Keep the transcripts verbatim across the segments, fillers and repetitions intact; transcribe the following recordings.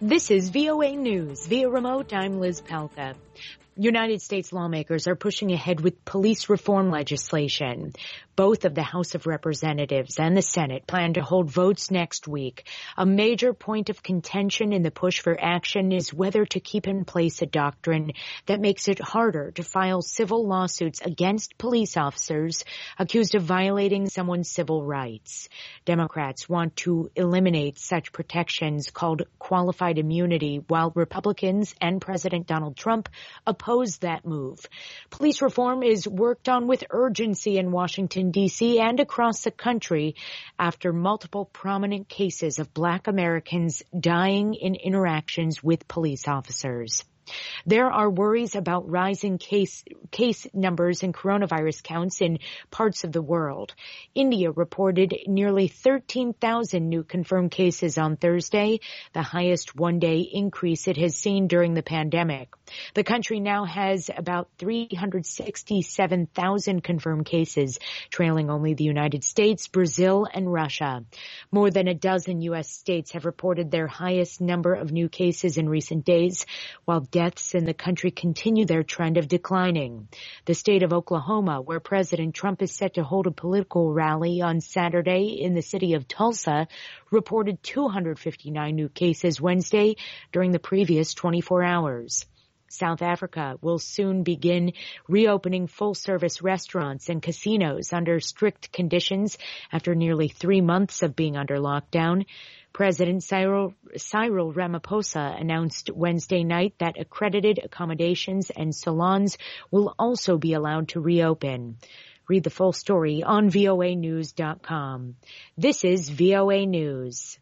This is V O A News. Via remote, I'm Liz Palka. United States lawmakers are pushing ahead with police reform legislation. Both of the House of Representatives and the Senate plan to hold votes next week. A major point of contention in the push for action is whether to keep in place a doctrine that makes it harder to file civil lawsuits against police officers accused of violating someone's civil rights. Democrats want to eliminate such protections called qualified immunity, while Republicans and President Donald Trump oppose that move. Police reform is worked on with urgency in Washington, D C and across the country after multiple prominent cases of Black Americans dying in interactions with police officers. There are worries about rising case case numbers and coronavirus counts in parts of the world. India reported nearly thirteen thousand new confirmed cases on Thursday, the highest one-day increase it has seen during the pandemic. The country now has about three hundred sixty-seven thousand confirmed cases, trailing only the United States, Brazil, and Russia. More than a dozen U S states have reported their highest number of new cases in recent days, while deaths in the country continue their trend of declining. The state of Oklahoma, where President Trump is set to hold a political rally on Saturday in the city of Tulsa, reported two hundred fifty-nine new cases Wednesday during the previous twenty-four hours. South Africa will soon begin reopening full-service restaurants and casinos under strict conditions after nearly three months of being under lockdown. President Cyril, Cyril Ramaphosa announced Wednesday night that accredited accommodations and salons will also be allowed to reopen. Read the full story on V O A news dot com. This is V O A News.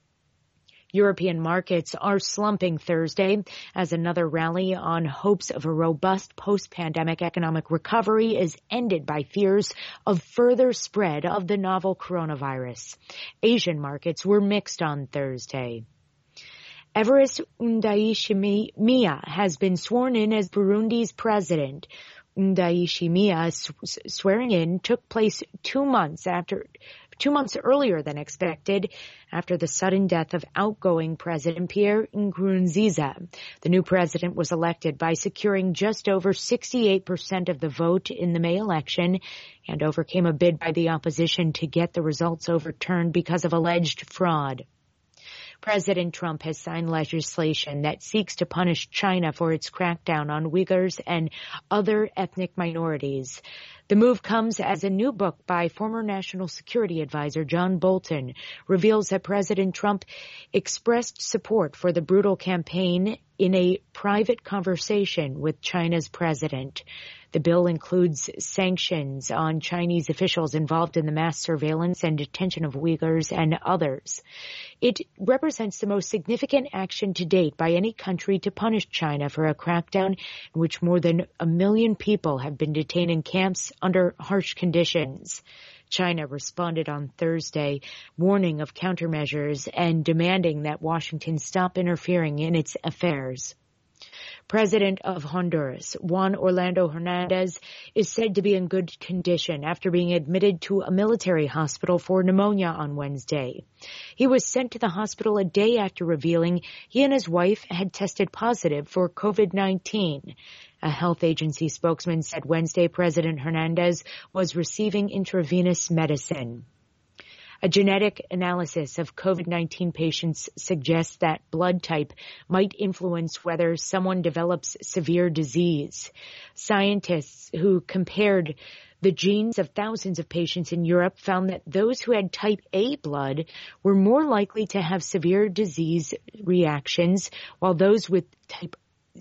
European markets are slumping Thursday as another rally on hopes of a robust post-pandemic economic recovery is ended by fears of further spread of the novel coronavirus. Asian markets were mixed on Thursday. Evariste Ndayishimiye has been sworn in as Burundi's president. Ndayishimiye's swearing in took place two months after Two months earlier than expected after the sudden death of outgoing President Pierre Nkurunziza. The new president was elected by securing just over sixty-eight percent of the vote in the May election and overcame a bid by the opposition to get the results overturned because of alleged fraud. President Trump has signed legislation that seeks to punish China for its crackdown on Uyghurs and other ethnic minorities. The move comes as a new book by former National Security Advisor John Bolton reveals that President Trump expressed support for the brutal campaign in a private conversation with China's president. The bill includes sanctions on Chinese officials involved in the mass surveillance and detention of Uyghurs and others. It represents the most significant action to date by any country to punish China for a crackdown in which more than a million people have been detained in camps under harsh conditions. China responded on Thursday, warning of countermeasures and demanding that Washington stop interfering in its affairs. President of Honduras, Juan Orlando Hernandez, is said to be in good condition after being admitted to a military hospital for pneumonia on Wednesday. He was sent to the hospital a day after revealing he and his wife had tested positive for COVID nineteen. A health agency spokesman said Wednesday President Hernandez was receiving intravenous medicine. A genetic analysis of COVID nineteen patients suggests that blood type might influence whether someone develops severe disease. Scientists who compared the genes of thousands of patients in Europe found that those who had type A blood were more likely to have severe disease reactions, while those with type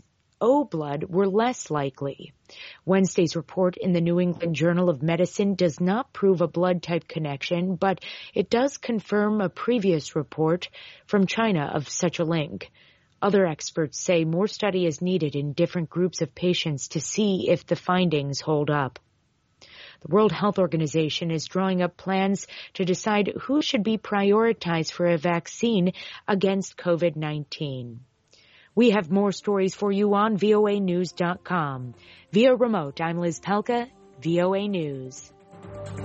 O blood were less likely. Wednesday's report in the New England Journal of Medicine does not prove a blood type connection, but it does confirm a previous report from China of such a link. Other experts say more study is needed in different groups of patients to see if the findings hold up. The World Health Organization is drawing up plans to decide who should be prioritized for a vaccine against COVID nineteen. We have more stories for you on V O A news dot com. Via remote, I'm Liz Palka, V O A News.